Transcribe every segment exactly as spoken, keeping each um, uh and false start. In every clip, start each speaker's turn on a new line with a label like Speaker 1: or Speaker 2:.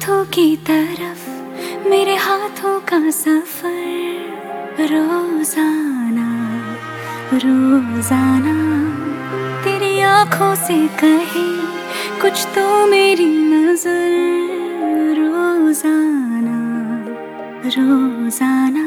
Speaker 1: हाथों की तरफ मेरे हाथों का सफर रोजाना रोजाना तेरी आंखों से कहे कुछ तो मेरी नजर रोजाना रोजाना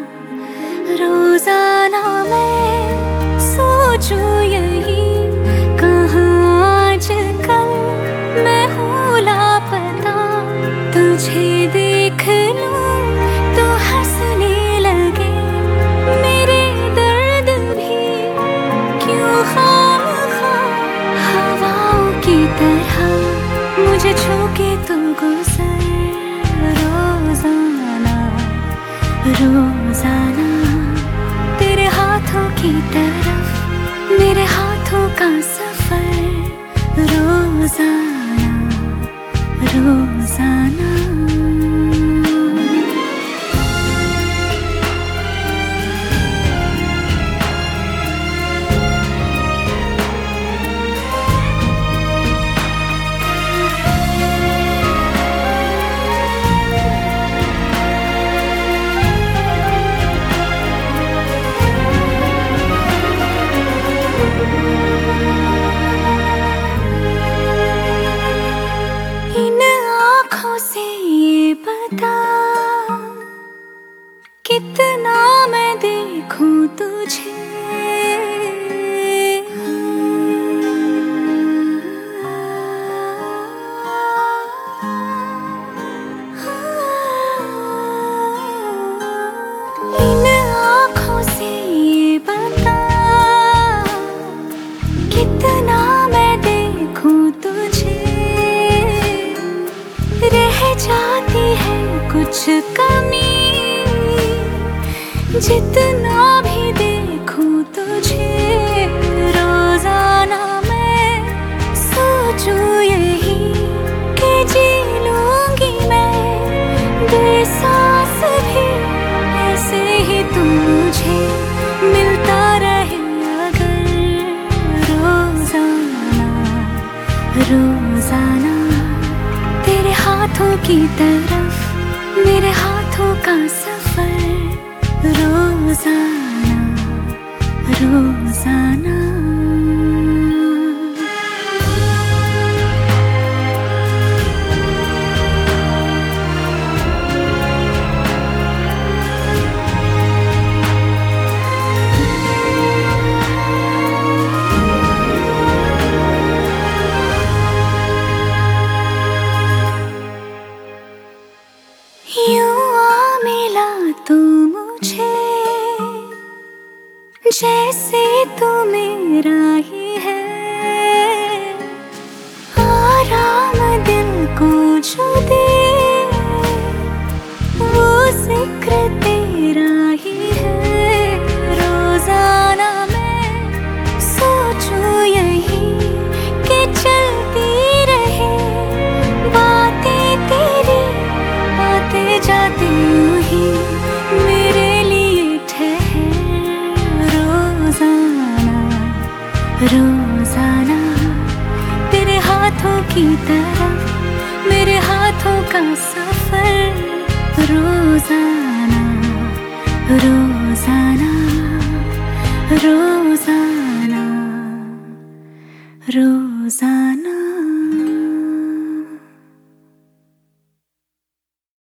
Speaker 1: रोजाना मैं सोचूं यही कहाँ आजकल मैं हूँ लापता तुझे देख लूं तो हंसने लगे मेरे दर्द भी क्यों खामखा हवाओं की तरह मुझे छू के तू गुजर रोजाना रोजाना तेरे हाथों की तरफ मेरे हाथों का सफर रोजाना रोजाना कितना मैं देखूं तुझे इन आँखों से ये बता कितना मैं देखूं तुझे रह जाती है कुछ कमी जितना भी देखूं तुझे रोजाना मैं सोचूं यही कि जी लूंगी मैं बेसास भी ऐसे ही तू मुझे मिलता रहे अगर रोजाना रोजाना तेरे हाथों की तरफ मेरे हाथों का सफर रोजाना रोजाना यूं आ मिला तू मुझे जैसे तू मेरा ही है आराम दिल को जो दे वो जिक्र तेरा ही है रोजाना मैं सोचूं यही कि चलती रहे बातें तेरी आते जाते यूं ही मेरे लिए ठहर रोजाना रोजाना तेरे हाथों की तरफ मेरे हाथों का सफर रोजाना रोजाना रोजाना रोजाना